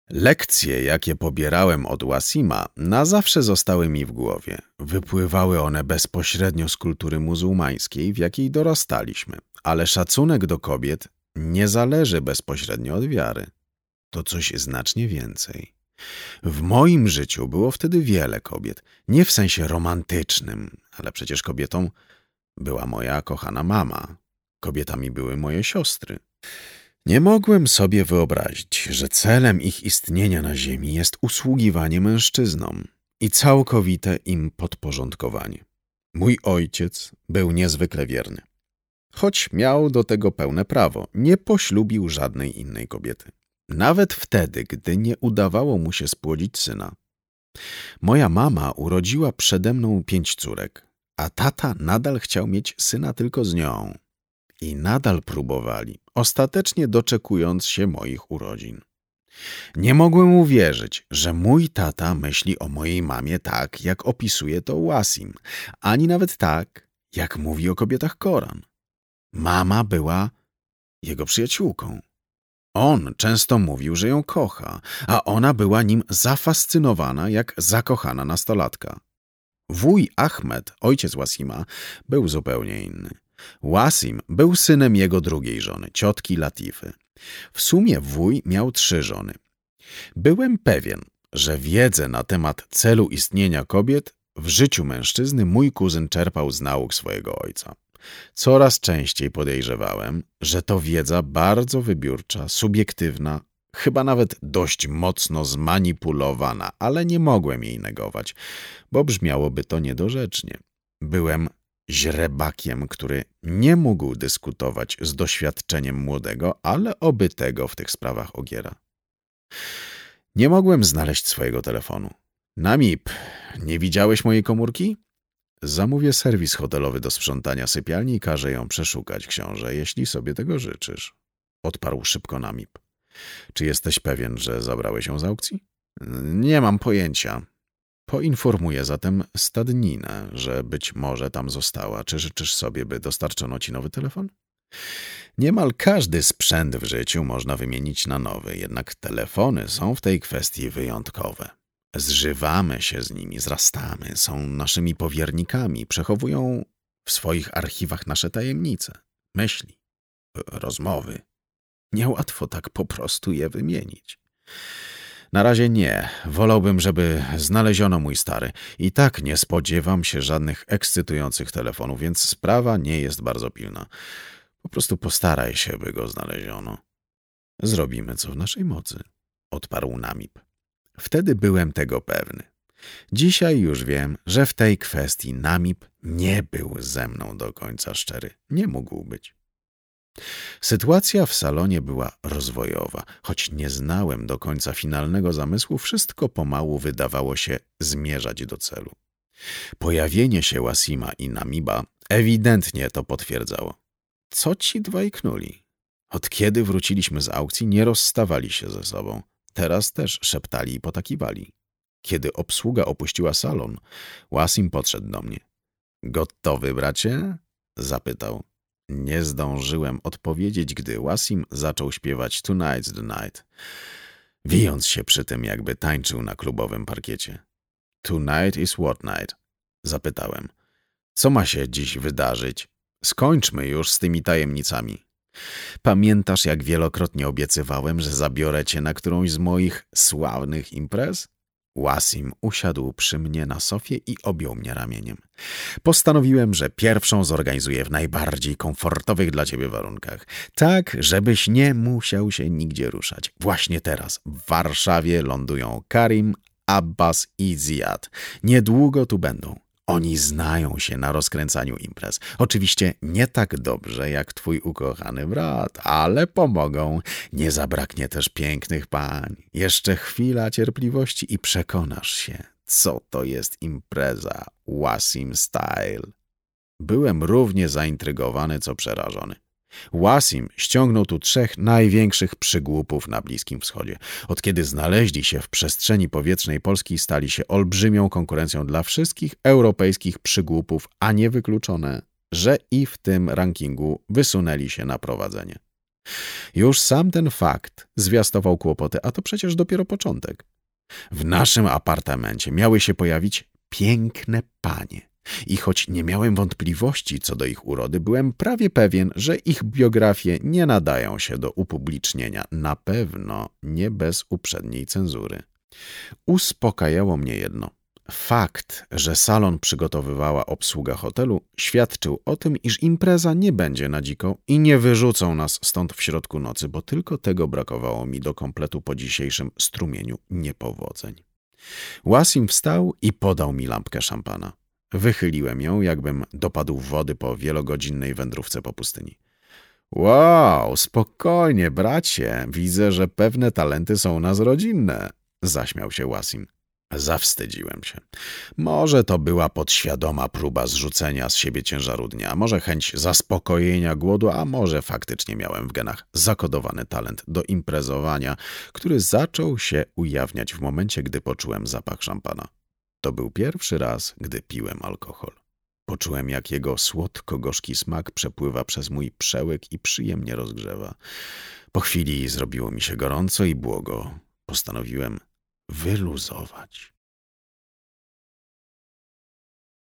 Lekcje, jakie pobierałem od Wasima, na zawsze zostały mi w głowie. Wypływały one bezpośrednio z kultury muzułmańskiej, w jakiej dorastaliśmy. Ale szacunek do kobiet nie zależy bezpośrednio od wiary. To coś znacznie więcej. W moim życiu było wtedy wiele kobiet. Nie w sensie romantycznym, ale przecież kobietą była moja kochana mama. Kobietami były moje siostry. Nie mogłem sobie wyobrazić, że celem ich istnienia na ziemi jest usługiwanie mężczyznom i całkowite im podporządkowanie. Mój ojciec był niezwykle wierny. Choć miał do tego pełne prawo, nie poślubił żadnej innej kobiety. Nawet wtedy, gdy nie udawało mu się spłodzić syna. Moja mama urodziła przede mną 5 córek, a tata nadal chciał mieć syna tylko z nią. I nadal próbowali, ostatecznie doczekując się moich urodzin. Nie mogłem uwierzyć, że mój tata myśli o mojej mamie tak, jak opisuje to Wasim, ani nawet tak, jak mówi o kobietach Koran. Mama była jego przyjaciółką. On często mówił, że ją kocha, a ona była nim zafascynowana jak zakochana nastolatka. Wuj Ahmed, ojciec Wasima, był zupełnie inny. Wasim był synem jego drugiej żony, ciotki Latify. W sumie wuj miał 3 żony. Byłem pewien, że wiedzę na temat celu istnienia kobiet w życiu mężczyzny mój kuzyn czerpał z nauk swojego ojca. Coraz częściej podejrzewałem, że to wiedza bardzo wybiórcza, subiektywna, chyba nawet dość mocno zmanipulowana, ale nie mogłem jej negować, bo brzmiałoby to niedorzecznie. Byłem źrebakiem, który nie mógł dyskutować z doświadczeniem młodego, ale obytego w tych sprawach ogiera. Nie mogłem znaleźć swojego telefonu. Namib, nie widziałeś mojej komórki? Zamówię serwis hotelowy do sprzątania sypialni i każę ją przeszukać, książę, jeśli sobie tego życzysz. Odparł szybko Namib. Czy jesteś pewien, że zabrałeś ją z aukcji? Nie mam pojęcia. Poinformuję zatem stadninę, że być może tam została. Czy życzysz sobie, by dostarczono ci nowy telefon? Niemal każdy sprzęt w życiu można wymienić na nowy, jednak telefony są w tej kwestii wyjątkowe. Zżywamy się z nimi, zrastamy, są naszymi powiernikami, przechowują w swoich archiwach nasze tajemnice, myśli, rozmowy. Niełatwo tak po prostu je wymienić. Na razie nie. Wolałbym, żeby znaleziono mój stary. I tak nie spodziewam się żadnych ekscytujących telefonów, więc sprawa nie jest bardzo pilna. Po prostu postaraj się, by go znaleziono. Zrobimy, co w naszej mocy, odparł Namib. Wtedy byłem tego pewny. Dzisiaj już wiem, że w tej kwestii Namib nie był ze mną do końca szczery. Nie mógł być. Sytuacja w salonie była rozwojowa. Choć nie znałem do końca finalnego zamysłu, wszystko pomału wydawało się zmierzać do celu. Pojawienie się Wasima i Namiba ewidentnie to potwierdzało. Co ci dwaj knuli? Od kiedy wróciliśmy z aukcji, nie rozstawali się ze sobą. Teraz też szeptali i potakiwali. Kiedy obsługa opuściła salon, Wasim podszedł do mnie. Gotowy, bracie? Zapytał. Nie zdążyłem odpowiedzieć, gdy Wasim zaczął śpiewać Tonight's the Night, wijąc się przy tym, jakby tańczył na klubowym parkiecie. Tonight is what night? Zapytałem. Co ma się dziś wydarzyć? Skończmy już z tymi tajemnicami. Pamiętasz, jak wielokrotnie obiecywałem, że zabiorę cię na którąś z moich sławnych imprez? Wasim usiadł przy mnie na sofie i objął mnie ramieniem. Postanowiłem, że pierwszą zorganizuję w najbardziej komfortowych dla ciebie warunkach. Tak, żebyś nie musiał się nigdzie ruszać. Właśnie teraz w Warszawie lądują Karim, Abbas i Ziad. Niedługo tu będą. Oni znają się na rozkręcaniu imprez. Oczywiście nie tak dobrze jak twój ukochany brat, ale pomogą. Nie zabraknie też pięknych pań. Jeszcze chwila cierpliwości i przekonasz się, co to jest impreza Wasim Style. Byłem równie zaintrygowany, co przerażony. Wasim ściągnął tu 3 największych przygłupów na Bliskim Wschodzie. Od kiedy znaleźli się w przestrzeni powietrznej Polski, stali się olbrzymią konkurencją dla wszystkich europejskich przygłupów, a nie wykluczone, że i w tym rankingu wysunęli się na prowadzenie. Już sam ten fakt zwiastował kłopoty, a to przecież dopiero początek. W naszym apartamencie miały się pojawić piękne panie. I choć nie miałem wątpliwości co do ich urody, byłem prawie pewien, że ich biografie nie nadają się do upublicznienia. Na pewno nie bez uprzedniej cenzury. Uspokajało mnie jedno. Fakt, że salon przygotowywała obsługa hotelu, świadczył o tym, iż impreza nie będzie na dziko i nie wyrzucą nas stąd w środku nocy, bo tylko tego brakowało mi do kompletu po dzisiejszym strumieniu niepowodzeń. Wasim wstał i podał mi lampkę szampana. Wychyliłem ją, jakbym dopadł wody po wielogodzinnej wędrówce po pustyni. Wow, spokojnie, bracie, widzę, że pewne talenty są u nas rodzinne, zaśmiał się Wasim. Zawstydziłem się. Może to była podświadoma próba zrzucenia z siebie ciężaru dnia, może chęć zaspokojenia głodu, a może faktycznie miałem w genach zakodowany talent do imprezowania, który zaczął się ujawniać w momencie, gdy poczułem zapach szampana. To był pierwszy raz, gdy piłem alkohol. Poczułem, jak jego słodko-gorzki smak przepływa przez mój przełyk i przyjemnie rozgrzewa. Po chwili zrobiło mi się gorąco i błogo. Postanowiłem wyluzować.